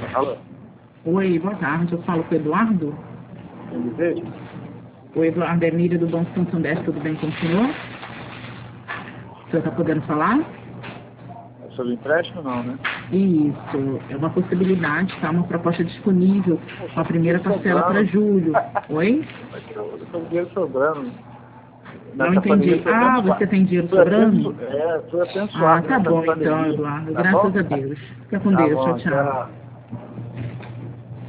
Alô? Oi, boa tarde. Eu falo com o Eduardo. Quem deseja? O Eduardo é Miriam do Banco Santander. Tudo bem com o senhor? O senhor está podendo falar? É sobre empréstimo, não, né? Isso. É uma possibilidade, tá? Uma proposta disponível com a primeira parcela para julho. Oi? Eu tô com dinheiro sobrando. Não entendi. Ah, você tem dinheiro sobrando? Fui Ah, abençoado tá nessa bom então, pandemia. Eduardo. Tá Graças bom? a Deus. Fica com Tá Deus. bom, Tchau, tchau. tchau.